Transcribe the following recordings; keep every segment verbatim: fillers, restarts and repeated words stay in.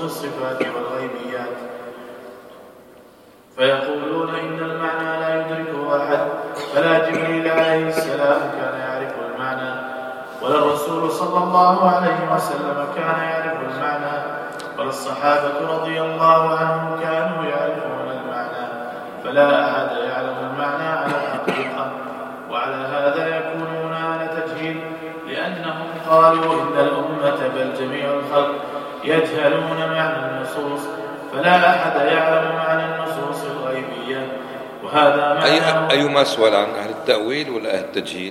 الصفات والغيبيات، فيقولون إن المعنى لا يدركه أحد، فلا جبريل عليه السلام كان يعرف المعنى، ولا الرسول صلى الله عليه وسلم كان يعرف المعنى، ولا الصحابة رضي الله عنهم كانوا يعرفون المعنى، فلا أحد يعلم المعنى على الحقيقة. وعلى هذا يكونون على تجهيل، لأنهم قالوا إن الأمة بل جميع الخلق يجهلون معنى النصوص، فلا أحد يعلم معنى النصوص الغيبية. وهذا معنى أي أيما أسوأ عن أهل التأويل ولا أهل التجهيل؟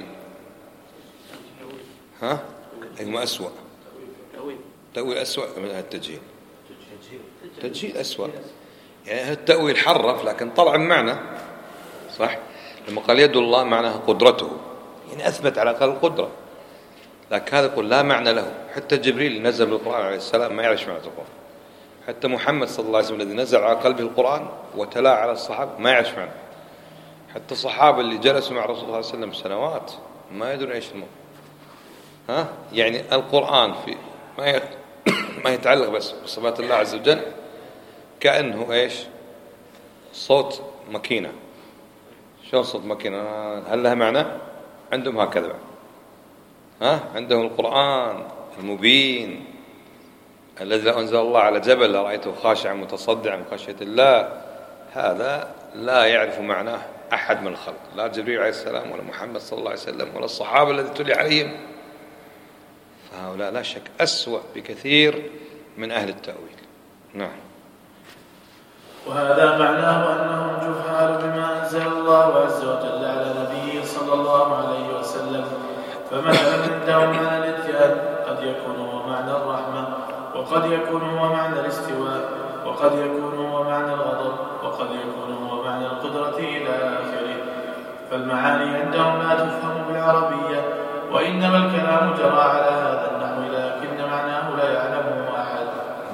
ها؟ أيما أسوأ؟ التأويل أسوأ من أهل التجهيل. التجهيل أسوأ، يعني أهل التأويل حرف لكن طلع معنى صح. لما قال يد الله معناها قدرته، يعني أثبت على الأقل القدرة، لكن هذا يقول لا معنى له. حتى جبريل نزل بالقرآن عليه السلام ما يعرف معنى القرآن، حتى محمد صلى الله عليه وسلم الذي نزل على قلبه القرآن وتلا على الصحابة ما يعرف معنى، حتى الصحابة اللي جلسوا مع رسول الله صلى الله عليه وسلم سنوات ما يدرون ايش الموضوع. ها يعني القرآن في ما ما يتعلق بس بصفات الله عز وجل، كأنه ايش؟ صوت ماكينة. شلون صوت ماكينة؟ هل لها معنى؟ عندهم هكذا. ها عندهم القرآن المبين الذي لو أنزل الله على جبل لرأيته خاشعا متصدعا من خشية الله، هذا لا يعرف معناه أحد من الخلق، لا جبريل عليه السلام ولا محمد صلى الله عليه وسلم ولا الصحابة الذين تلي عليهم. فهؤلاء لا شك أسوأ بكثير من أهل التأويل. نعم. وهذا معناه أنهم جهال بما أنزل الله عز وجل على نبيه صلى الله عليه وسلم. فمثلا عندهم معنى الاتيان قد يكون هو معنى الرحمة، وقد يكون هو معنى الاستواء، وقد يكون هو معنى الغضب، وقد يكون هو معنى القدرة إلى آخره. فالمعاني عندهم لا تفهم بالعربية، وإنما الكلام جرى على هذا النحو، لكن معناه لا يعلمه أحد.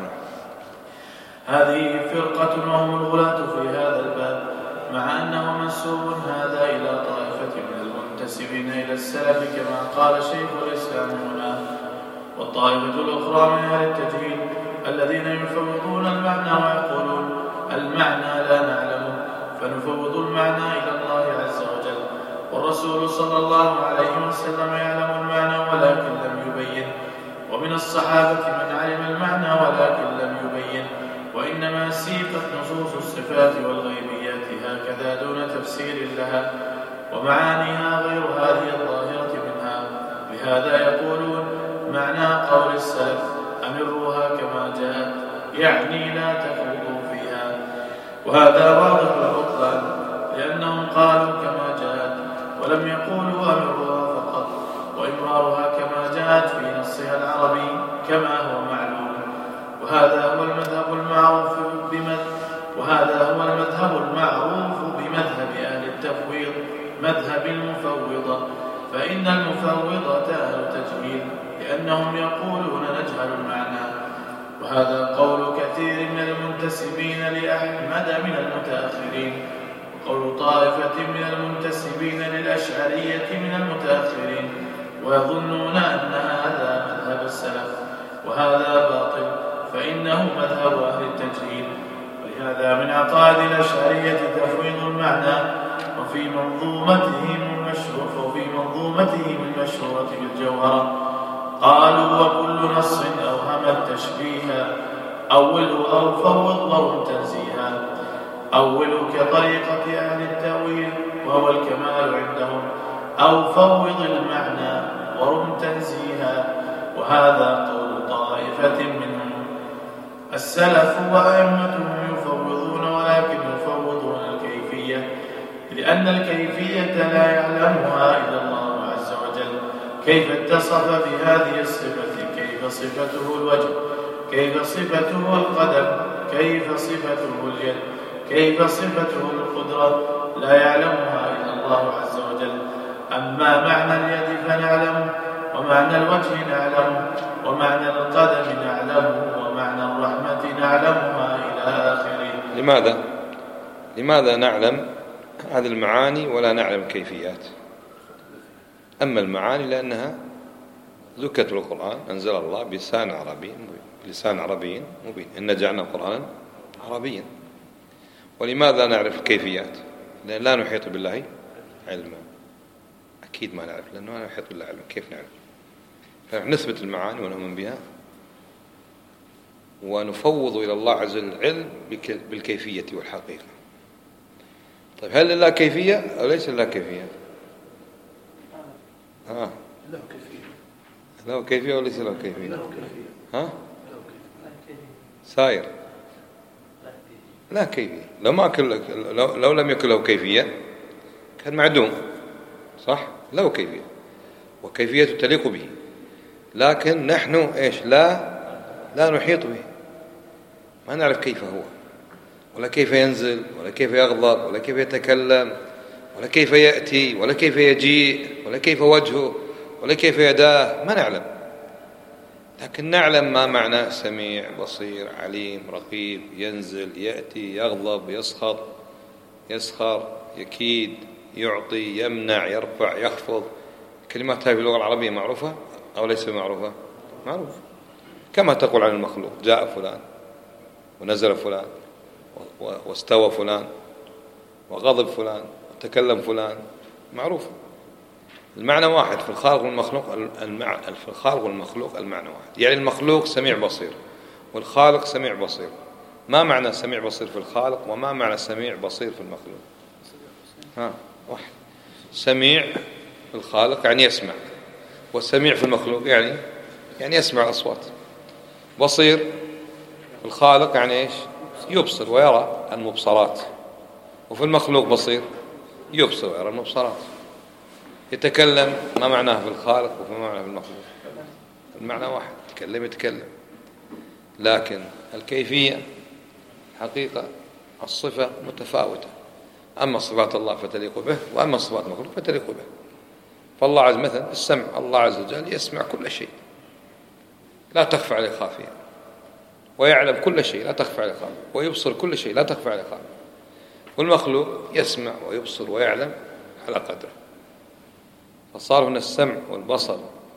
هذه فرقة وهم الغلاة في هذا الباب، مع أنه منسوب هذا إلى طائفة من المنتسبين إلى السلف كما قال شيخ الإسلام هنا. والطائفة الأخرى من أهل التجهيل الذين يفوضون المعنى ويقولون المعنى لا نعلمه، فنفوض المعنى إلى الله عز وجل. والرسول صلى الله عليه وسلم يعلم المعنى ولكن لم يبين، ومن الصحابة من علم المعنى ولكن لم يبين، وإنما سيقت نصوص الصفات والغيبيات هكذا دون تفسير لها، ومعانيها غير هذه الظاهرة منها. لهذا يقولون معنى قول السلف أمروها كما جاءت، يعني لا تخوضوا فيها. وهذا واضح البطلان، لأنهم قالوا كما جاءت ولم يقولوا أمروها فقط، وإمرارها كما جاءت في نصها العربي كما هو معلوم. وهذا هو المذهب المعروف بمذهب وهذا هو المذهب المعروف بمذهب أهل التفويض، مذهب المفوضة. فإن المفوضة أهل تجهيل، لأنهم يقولون نجهل المعنى. وهذا قول كثير من المنتسبين لأحمد من المتأخرين، وقول طائفة من المنتسبين للأشعرية من المتأخرين، ويظنون أن هذا مذهب السلف، وهذا باطل، فإنه مذهب أهل التجهيل. ولهذا من عقائد الأشعرية تفويض المعنى، وفي منظومتهم المشهورة وفي منظومتهم المشهورة بالجوهرة قالوا وكل نص أوهم التشبيه أوله أو فوض ورم تنزيها. أوله كطريقة أهل التأويل وهو الكمال عندهم، أو فوض المعنى ورم تنزيها، وهذا قول طائفة منهم. السلف وأئمتهم يفوضون ولكن يفوضون الكيفية، لأن الكيفية لا يعلمها إلا الله عز وجل. كيف اتصف بهذه الصفة، كيف صفته الوجه، كيف صفته القدم، كيف صفته اليد، كيف صفته القدرة، لا يعلمها إلا الله عز وجل. أما معنى اليد فنعلمه، ومعنى الوجه نعلمه، ومعنى القدم نعلمه، ومعنى الرحمة نعلمها إلى آخره. لماذا؟ لماذا نعلم هذه المعاني ولا نعلم كيفيات؟ أما المعاني لأنها ذكرت في القرآن، أنزل الله بلسان عربي مبين. بلسان عربي مبين. إن جعلنا قرآنا عربيا. ولماذا نعرف الكيفيات؟ لأن لا نحيط بالله علما. أكيد ما نعرف، لأنه لا نحيط بالله علما. كيف نعرف؟ فنثبت المعاني ونؤمن بها ونفوض إلى الله عز وجل العلم بالكيفية والحقيقة. طيب هل لله كيفية أو ليس لله كيفية؟ ها؟ له كيفية. له كيفية وليس له كيفية؟ ها؟ ساير لا كيفية. لو ما كل لو, لو لم يكن له كيفية كان معدوم، صح؟ له كيفية وكيفية تليق به، لكن نحن إيش؟ لا لا نحيط به، ما نعرف كيف هو، ولا كيف ينزل، ولا كيف يغضب، ولا كيف يتكلم، ولا كيف يأتي، ولا كيف يجيء، ولا كيف وجهه، ولا كيف يداه، ما نعلم. لكن نعلم ما معنى سميع بصير عليم رقيب، ينزل يأتي يغضب يسخط يسخر يكيد يعطي يمنع يرفع يخفض. كلمات هذه في اللغة العربية معروفة أو ليس معروفة؟ معروف. كما تقول عن المخلوق جاء فلان ونزل فلان واستوى فلان وغضب فلان وتكلم فلان، معروف. المعنى واحد في الخالق والمخلوق. المع... في الخالق والمخلوق المعنى واحد، يعني المخلوق سميع بصير والخالق سميع بصير. ما معنى سميع بصير في الخالق وما معنى سميع بصير في المخلوق؟ ها واحد. سميع في الخالق يعني يسمع، والسميع في المخلوق يعني يعني يسمع الأصوات. بصير في الخالق يعني إيش؟ يبصر ويرى المبصرات، وفي المخلوق بصير يبصر ويرى المبصرات. يتكلم ما معناه في الخالق وما معناه في المخلوق؟ المعنى واحد، تكلم يتكلم. لكن الكيفية حقيقة الصفة متفاوتة. أما صفات الله فتليق به، وأما صفات المخلوق فتليق به. فالله عز مثلا السمع، الله عز وجل يسمع كل شيء لا تخفى عليه خافية، ويعلم كل شيء لا تخفى عليه خافية، ويبصر كل شيء لا تخفى عليه خافية. والمخلوق يسمع ويبصر ويعلم على قدره. فصار من السمع والبصر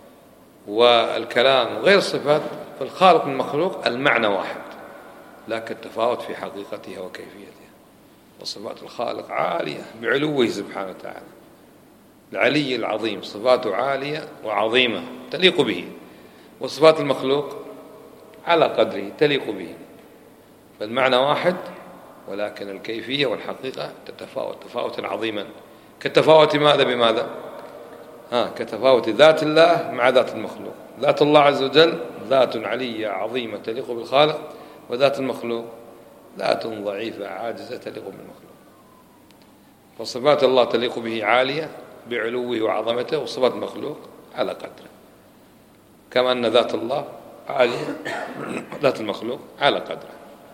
والكلام وغير الصفات في الخالق والمخلوق المعنى واحد، لكن تفاوت في حقيقتها وكيفيتها. وصفات الخالق عالية بعلوه سبحانه وتعالى، العلي العظيم، صفاته عالية وعظيمة تليق به. وصفات المخلوق على قدره تليق به. فالمعنى واحد، ولكن الكيفية والحقيقة تتفاوت تفاوتا عظيما. كتفاوت ماذا بماذا؟ ها كتفاوت ذات الله مع ذات المخلوق. ذات الله عز وجل ذات علية عظيمة تليق بالخالق، وذات المخلوق ذات ضعيفة عاجزة تليق بالمخلوق. فصفات الله تليق به عالية بعلوه وعظمته، وصفات المخلوق على قدره. كما أن ذات الله عالية ذات المخلوق على قدره.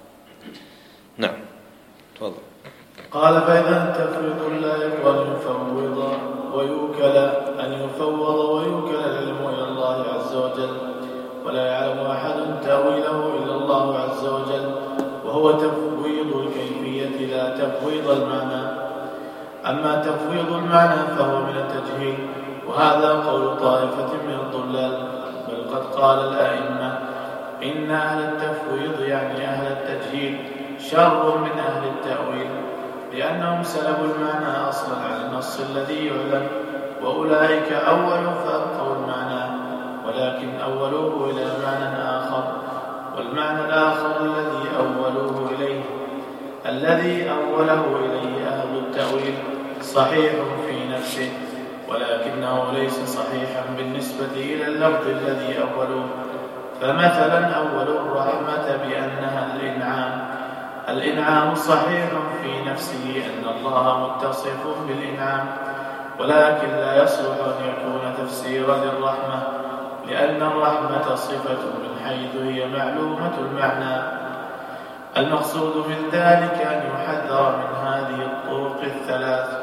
نعم تفضل. قال فإذا تفويض لا يقبل يفوض ويوكل أن يفوض ويوكل العلم إلى الله عز وجل، ولا يعلم أحد تأويله إلا الله عز وجل، وهو تفويض الكيفية لا تفويض المعنى. أما تفويض المعنى فهو من التجهيل، وهذا قول طائفة من الضلال، بل قد قال الأئمة إن أهل التفويض يعني أهل التجهيل شر من أهل التأويل، لأنهم سلبوا المعنى أصلا عن النص الذي يعلم، وأولئك أولوا فأبقوا المعنى، ولكن أولوه إلى معنى آخر، والمعنى الآخر الذي أولوه إليه الذي أوله إليه أهل التأويل صحيح في نفسه، ولكنه ليس صحيحا بالنسبة إلى اللفظ الذي أولوه. فمثلا أولوا الرحمة بأنها الإنعام. الإنعام صحيح في نفسه أن الله متصف بالإنعام، ولكن لا يصلح أن يكون تفسيرا للرحمة، لأن الرحمة صفة من حيث هي معلومة المعنى. المقصود من ذلك أن يحذر من هذه الطرق الثلاث،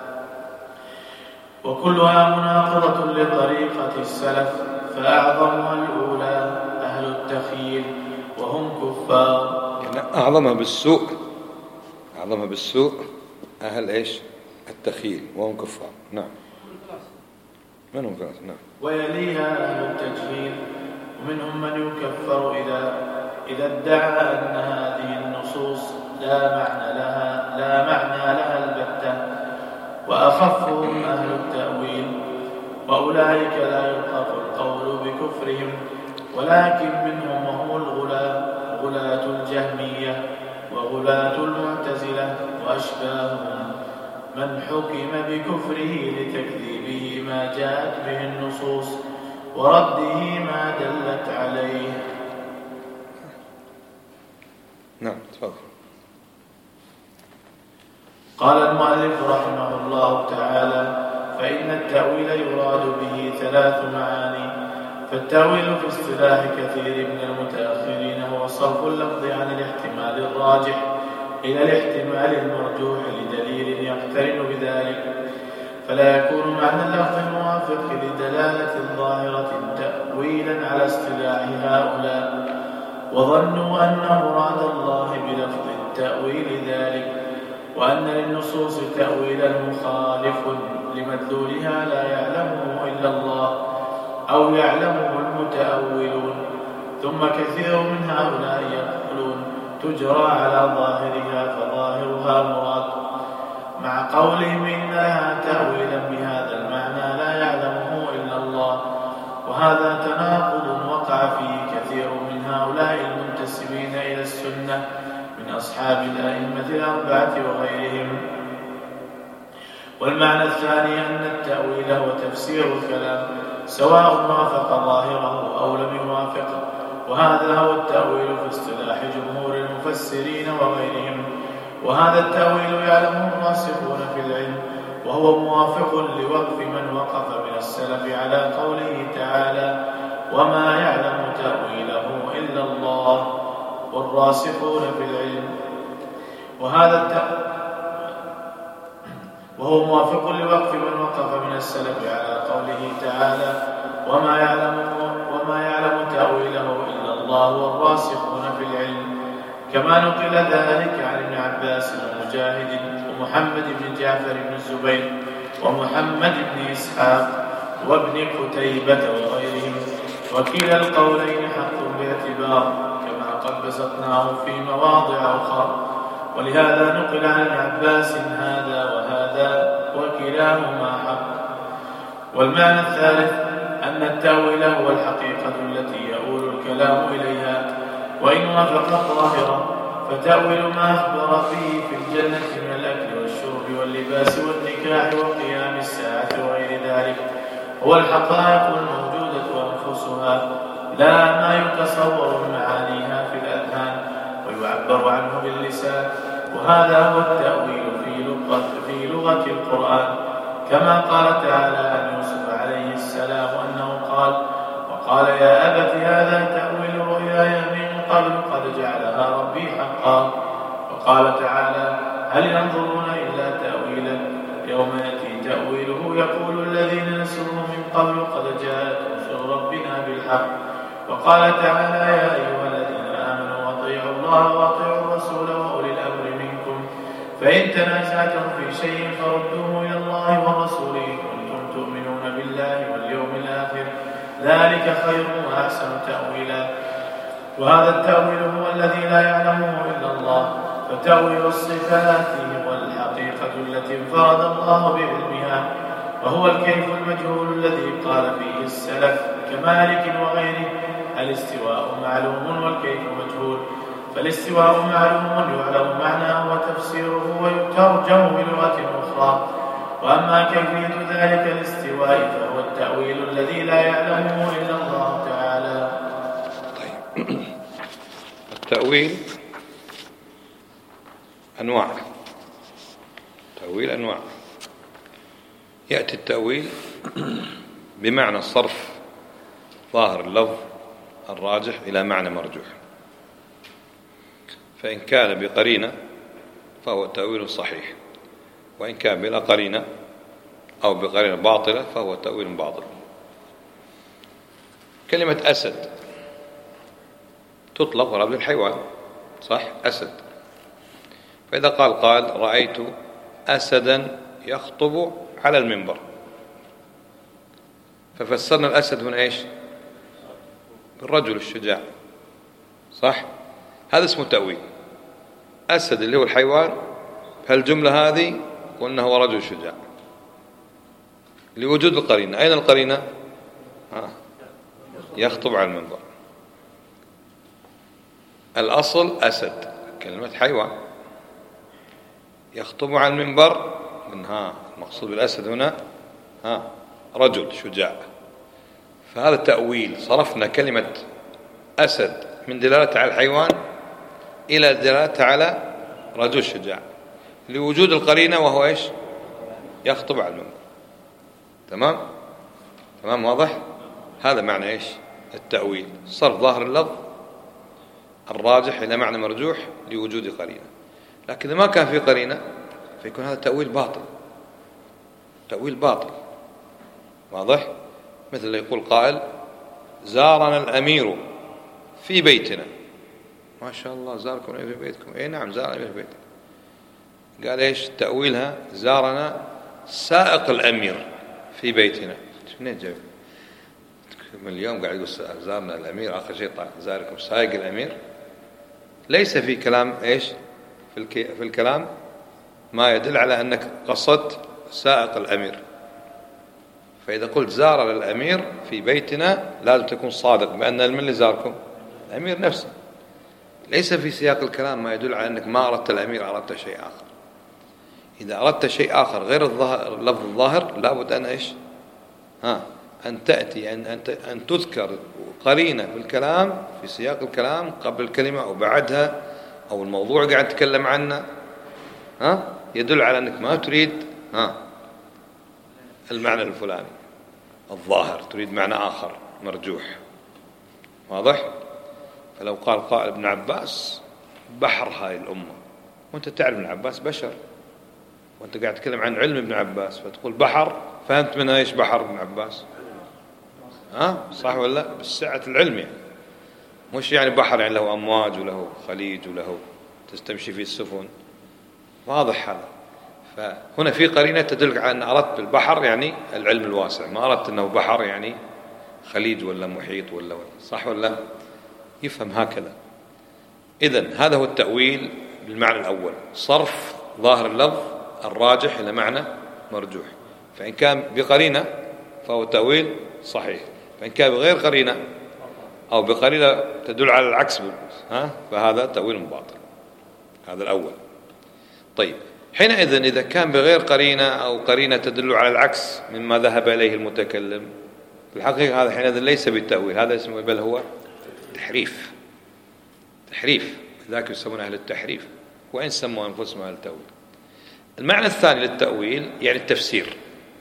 وكلها مناقضة لطريقة السلف، فأعظمها الأولى أهل التخييل وهم كفار. يعني أعظمها بالسوء أعظمها بالسوء أهل إيش؟ التخييل وهم كفار. نعم من هم ثلاثة؟ نعم. ويليها أهل التجهيل ومنهم من يكفر إذا إذا ادعى أن هذه النصوص لا معنى لها لا معنى لها البتة، وأخفهم أهل التأويل، وأولئك لا يطلق القول بكفرهم، ولكن منهم وهم الغلاة غلاة الجهمية وغلاة المعتزلة وأشباههم من حكم بكفره لتكذيبه ما جاءت به النصوص ورده ما دلت عليه. نعم تفضل. قال المؤلف رحمه الله تعالى: فإن التأويل يراد به ثلاث معاني. فالتأويل في اصطلاح كثير من المتأخرين هو صرف اللفظ عن الاحتمال الراجح إلى الاحتمال المرجوح لدليل يقترن بذلك، فلا يكون معنى اللفظ الموافق لدلالة ظاهرة تأويلا على اصطلاح هؤلاء، وظنوا أن مراد الله بلفظ التأويل ذلك، وأن للنصوص تأويلا مخالف لمدلولها لا يعلمه إلا الله أو يعلمه المتأولون. ثم كثير من هؤلاء يقولون تجرى على ظاهرها فظاهرها مراد، مع قولهم إن لها تأويلا بهذا المعنى لا يعلمه إلا الله، وهذا تناقض وقع فيه كثير من هؤلاء المنتسبين إلى السنة من أصحاب الأئمة الأربعة وغيرهم. والمعنى الثاني أن التأويل هو تفسير الكلام سواء وافق ظاهره أو لم يوافقه، وهذا هو التأويل في اصطلاح جمهور المفسرين وغيرهم، وهذا التأويل يعلمه الراسخون في العلم، وهو موافق لوقف من وقف من السلف على قوله تعالى: وما يعلم تأويله إلا الله والراسخون في العلم. وهذا التأويل وهو موافق لوقف من وقف من السلف على قوله تعالى: وما يعلم وما يعلم تأويله إلا الله والراسخون في العلم، كما نقل ذلك عن ابن عباس ومجاهد ومحمد بن جعفر بن الزبير ومحمد بن إسحاق وابن قتيبة وغيرهم، وكلا القولين حق باعتبار كما قد بسطناه في مواضع أخرى، ولهذا نقل عن ابن عباس هذا وهذا وكلاهما حق. والمعنى الثالث أن التأويل هو الحقيقة التي يؤول الكلام إليها، وإن وافق الظاهرة فتأويل ما أخبر فيه في الجنة من الأكل والشرب واللباس والنكاح وقيام الساعة وغير ذلك هو الحقائق الموجودة أنفسها، لا ما يتصور معانيها في الأذهان ويعبر عنه باللسان، وهذا هو التأويل في لغة, في لغة القرآن، كما قال تعالى عن يوسف عليه السلام أنه قال: وقال يا أبت هذا تأويل رؤياي من قبل قد جعلها ربي حقا. وقال تعالى: هل ينظرون إلا تأويله يوم يأتي تأويله يقول الذين نسوه من قبل قد جاءت رسل ربنا بالحق. وقال تعالى: يا أيها الذين آمنوا أطيعوا الله وأطيعوا الرسول وأولي الأمر منكم، فإن تنازعتم في شيء فردوه إلى الله والرسول إن كنتم تؤمنون بالله واليوم الآخر، ذلك خير وأحسن تأويلا. وهذا التأويل هو الذي لا يعلمه إلا الله، فتأويل الصفات هو الحقيقة التي انفرد الله بعلمها، وهو الكيف المجهول الذي قال فيه السلف كمالك وغيره: الاستواء معلوم والكيف مجهول. فالاستواء معلوم يعلم معناه وتفسيره ويترجم بلغة أخرى، وأما كيفية ذلك الاستواء فهو التأويل الذي لا يعلمه إلا الله تعالى. طيب. التأويل أنواع تأويل أنواع يأتي التأويل بمعنى الصرف ظاهر اللفظ الراجح إلى معنى مرجوح، فإن كان بقرينة فهو تأويل صحيح، وإن كان بلا قرينة أو بقرينة باطلة فهو تأويل باطل. كلمة أسد تطلق على الحيوان، صح؟ أسد. فإذا قال قال رأيت أسدا يخطب على المنبر، ففسرنا الأسد من إيش؟ الرجل الشجاع، صح؟ هذا اسمه تأويل. أسد اللي هو الحيوان، بهالجملة هذه قلنا هو رجل شجاع لوجود القرينة. أين القرينة؟ آه. يخطب على المنبر. الأصل أسد، كلمة حيوان، يخطب على المنبر، من ها المقصود بالأسد هنا ها رجل شجاع. فهذا تأويل، صرفنا كلمة أسد من دلالة على الحيوان إلى دلالة على رجل شجاع لوجود القرينة، وهو إيش؟ يخطب على المنبر. تمام؟ تمام، واضح؟ هذا معنى إيش؟ التأويل، صرف ظاهر اللفظ الراجح إلى معنى مرجوح لوجود قرينة. لكن إذا ما كان في قرينة فيكون هذا تأويل باطل، تأويل باطل، واضح؟ مثل اللي يقول قائل زارنا الأمير في بيتنا. ما شاء الله زاركم في بيتكم. اي نعم زار الأمير في بيتنا. قال ايش تأويلها؟ زارنا سائق الأمير في بيتنا. منين جاي؟ من اليوم قاعد يقول زارنا الأمير، آخر شيء طلع زاركم سائق الأمير. ليس في كلام ايش في, الكي... في الكلام ما يدل على أنك قصدت سائق الأمير. فإذا قلت زار الأمير في بيتنا لازم تكون صادق بأن من اللي زاركم؟ الأمير نفسه. ليس في سياق الكلام ما يدل على أنك ما أردت الأمير، أردت شيء آخر. إذا أردت شيء آخر غير الظاهر اللفظ الظاهر لابد أن إيش؟ ها أن تأتي أن أن أن تذكر قرينة في الكلام في سياق الكلام قبل الكلمة أو بعدها، أو الموضوع قاعد تتكلم عنه ها يدل على أنك ما تريد ها المعنى الفلاني الظاهر، تريد معنى آخر مرجوح. واضح؟ فلو قال قائل ابن عباس بحر هاي الأمة، وأنت تعرف ابن عباس بشر، وأنت قاعد تتكلم عن علم ابن عباس فتقول بحر، فهمت منها إيش بحر ابن عباس؟ ها صح ولا لا؟ بالسعة العلم يعني، مش يعني بحر يعني له أمواج وله خليج وله تستمشي فيه السفن. واضح هذا؟ فهنا في قرينة تدل على أن أردت بالبحر يعني العلم الواسع، ما أردت أنه بحر يعني خليج ولا محيط ولا, ولا. صح ولا لا؟ يفهم هكذا. إذن هذا هو التأويل بالمعنى الأول، صرف ظاهر اللفظ الراجح إلى معنى مرجوح. فإن كان بقرينة فهو تأويل صحيح، فإن كان بغير قرينة أو بقرينة تدل على العكس ها فهذا تأويل باطل. هذا الأول. طيب حينئذ إذا كان بغير قرينة أو قرينة تدل على العكس مما ذهب إليه المتكلم، في الحقيقة هذا حينئذ ليس بالتأويل، هذا اسمه بل هو تحريف. تحريف، ذاك يسمون أهل التحريف، وإن سموا أنفسهم أهل التأويل. المعنى الثاني للتأويل يعني التفسير.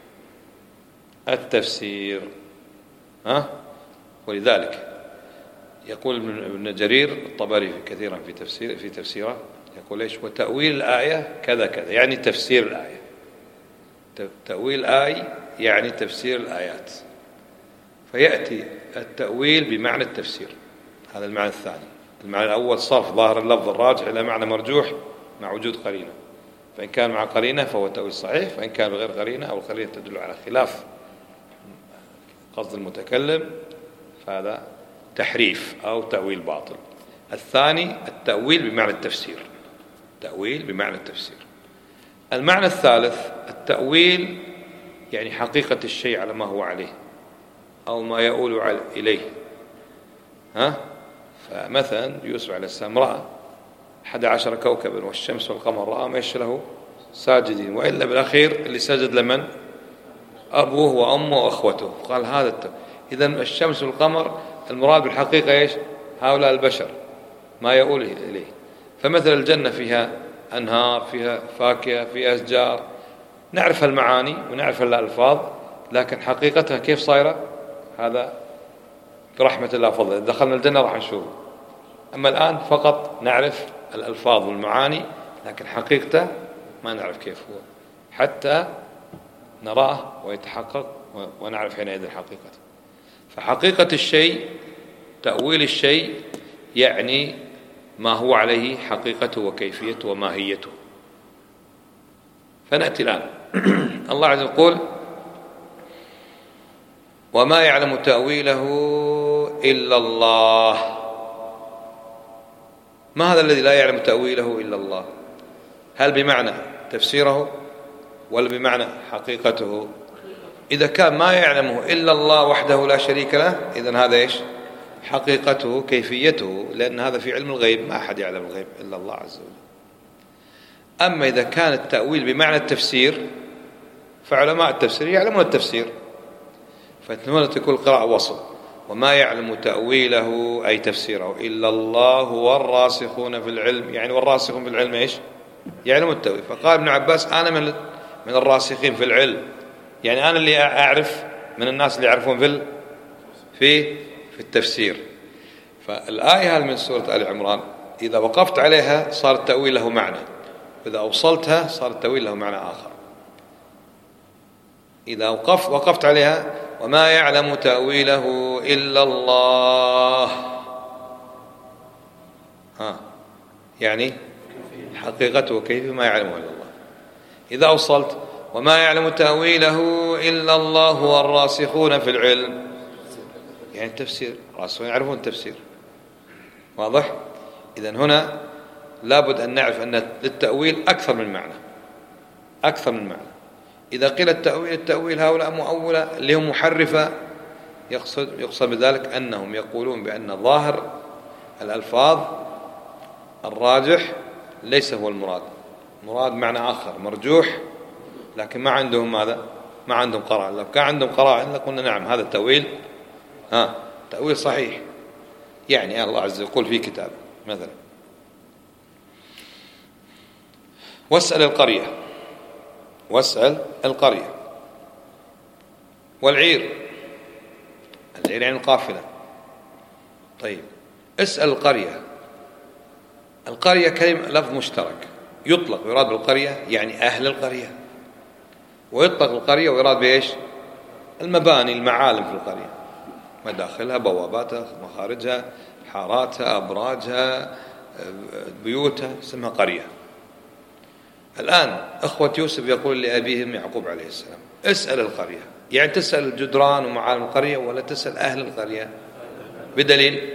التفسير ها ولذلك يقول ابن جرير الطبري كثيرا في تفسير في تفسيره يقول ايش؟ وتأويل الآية كذا كذا، يعني تفسير الآية. تأويل آية يعني تفسير الآيات. فيأتي التأويل بمعنى التفسير، هذا المعنى الثاني. المعنى الأول صرف ظاهر اللفظ الراجح إلى معنى مرجوح مع وجود قرينة، فإن كان مع قرينة فهو تأويل صحيح، فإن كان بغير قرينة أو القرينة تدل على خلاف قصد المتكلم فهذا تحريف أو تأويل باطل. الثاني التأويل بمعنى التفسير، تأويل بمعنى التفسير. المعنى الثالث التأويل يعني حقيقة الشيء على ما هو عليه أو ما يؤول إليه. ها؟ فمثلا يوسف عليه السلام رأى أحد عشر كوكبا والشمس والقمر، رأى ما يش له ساجدين، وإلا بالأخير اللي سجد لمن؟ أبوه وأمه وأخوته. قال هذا التأويل. إذن الشمس والقمر المراد بالحقيقة إيش؟ هؤلاء البشر ما يؤول إليه. فمثل الجنة فيها أنهار، فيها فاكهة، فيها أشجار، نعرف المعاني ونعرف الألفاظ، لكن حقيقتها كيف صايرة هذا برحمة الله فضل. إذا دخلنا الجنة راح نشوف. أما الآن فقط نعرف الألفاظ والمعاني، لكن حقيقته ما نعرف كيف هو حتى نراه ويتحقق ونعرف حينئذ حقيقته. فحقيقة الشيء تأويل الشيء يعني ما هو عليه حقيقته وكيفيته وماهيته. فنأتي الآن الله عز وجل يقول وما يعلم تأويله إلا الله. ما هذا الذي لا يعلم تأويله إلا الله؟ هل بمعنى تفسيره ولا بمعنى حقيقته؟ إذا كان ما يعلمه إلا الله وحده لا شريك له، إذن هذا إيش؟ حقيقته، كيفيته، لأن هذا في علم الغيب، ما أحد يعلم الغيب إلا الله عز وجل. أما إذا كان التأويل بمعنى التفسير فعلماء التفسير يعلمون التفسير، فهنا تكون القراءة وصل، وما يعلم تأويله أي تفسيره إلا الله والراسخون في العلم، يعني والراسخون في العلم إيش؟ يعلمون التأويل. فقال ابن عباس أنا من من الراسخين في العلم، يعني أنا اللي أعرف من الناس اللي يعرفون في في في التفسير. فالآية هذه من سورة آل عمران إذا وقفت عليها صار التأويل له معنى، إذا أوصلتها صار التأويل له معنى آخر. إذا وقفت وقفت عليها وما يعلم تأويله إلا الله، ها يعني حقيقته وكيف ما يعلمه إلا الله. إذا أوصلت وما يعلم تأويله إلا الله والراسخون في العلم، يعني التفسير، الراسخون يعرفون التفسير، واضح؟ إذن هنا لابد أن نعرف أن للتأويل أكثر من معنى، أكثر من معنى. إذا قيل التأويل التأويل هؤلاء مؤولة اللي هم محرفة، يقصد يقصد بذلك أنهم يقولون بأن ظاهر الألفاظ الراجح ليس هو المراد، مراد معنى آخر مرجوح، لكن ما عندهم ماذا؟ ما عندهم قرائن. لو كان عندهم قرائن لقلنا نعم هذا التأويل ها تأويل صحيح. يعني الله عز وجل يقول في كتاب مثلا واسأل القرية، واسأل القرية والعير، العير يعني القافلة. طيب اسأل القرية، القرية كلمة لفظ مشترك يطلق ويراد بالقرية يعني أهل القرية، ويطلق القرية ويراد بإيش؟ المباني، المعالم في القرية، مداخلها، بواباتها، مخارجها، حاراتها، أبراجها، بيوتها، اسمها قرية. الآن أخوة يوسف يقول لأبيهم يعقوب عليه السلام اسأل القرية، يعني تسأل الجدران ومعالم القرية ولا تسأل أهل القرية؟ بدليل